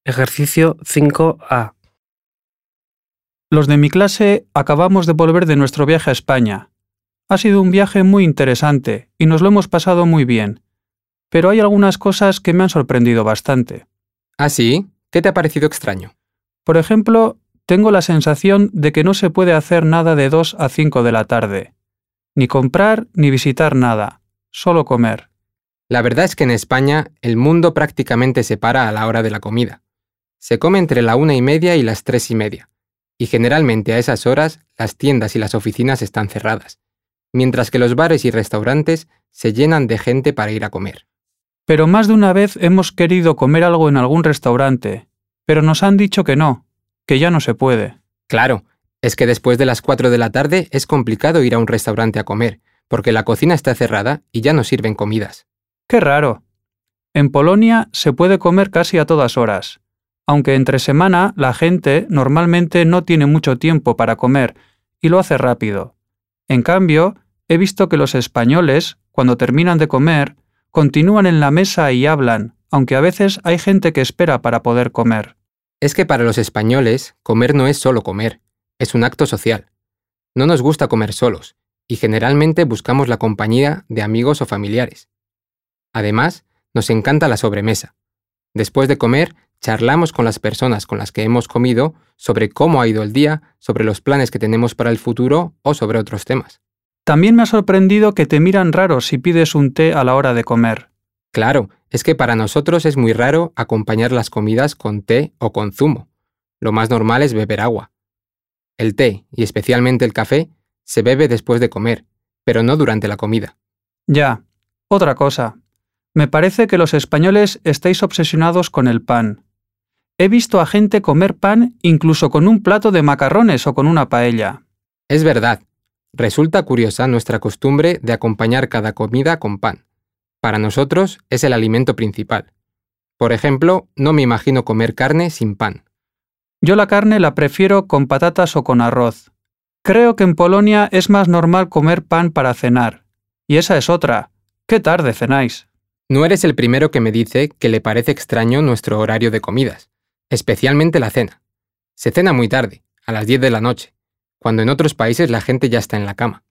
Ejercicio 5A. Los de mi clase acabamos de volver de nuestro viaje a España. Ha sido un viaje muy interesante y nos lo hemos pasado muy bien, pero hay algunas cosas que me han sorprendido bastante. ¿Ah, sí? ¿Qué te ha parecido extraño? Por ejemplo, tengo la sensación de que no se puede hacer nada de 2 a 5 de la tarde. Ni comprar ni visitar nada, solo comer. La verdad es que en España el mundo prácticamente se para a la hora de la comida. Se come entre la 1:30 y las 3:30, y generalmente a esas horas las tiendas y las oficinas están cerradas, mientras que los bares y restaurantes se llenan de gente para ir a comer. Pero más de una vez hemos querido comer algo en algún restaurante, pero nos han dicho que no, que ya no se puede. Claro, es que después de las 4 de la tarde es complicado ir a un restaurante a comer, porque la cocina está cerrada y ya no sirven comidas. ¡Qué raro! En Polonia se puede comer casi a todas horas, aunque entre semana la gente normalmente no tiene mucho tiempo para comer y lo hace rápido. En cambio, he visto que los españoles, cuando terminan de comer, continúan en la mesa y hablan, aunque a veces hay gente que espera para poder comer. Es que para los españoles, comer no es solo comer, es un acto social. No nos gusta comer solos, y generalmente buscamos la compañía de amigos o familiares. Además, nos encanta la sobremesa. Después de comer, charlamos con las personas con las que hemos comido sobre cómo ha ido el día, sobre los planes que tenemos para el futuro o sobre otros temas. También me ha sorprendido que te miran raro si pides un té a la hora de comer. Claro, es que para nosotros es muy raro acompañar las comidas con té o con zumo. Lo más normal es beber agua. El té, y especialmente el café, se bebe después de comer, pero no durante la comida. Ya, otra cosa. Me parece que los españoles estáis obsesionados con el pan. He visto a gente comer pan incluso con un plato de macarrones o con una paella. Es verdad. Resulta curiosa nuestra costumbre de acompañar cada comida con pan. Para nosotros es el alimento principal. Por ejemplo, no me imagino comer carne sin pan. Yo la carne la prefiero con patatas o con arroz. Creo que en Polonia es más normal comer pan para cenar. Y esa es otra. ¿Qué tarde cenáis? No eres el primero que me dice que le parece extraño nuestro horario de comidas, especialmente la cena. Se cena muy tarde, a las 10 de la noche, cuando en otros países la gente ya está en la cama.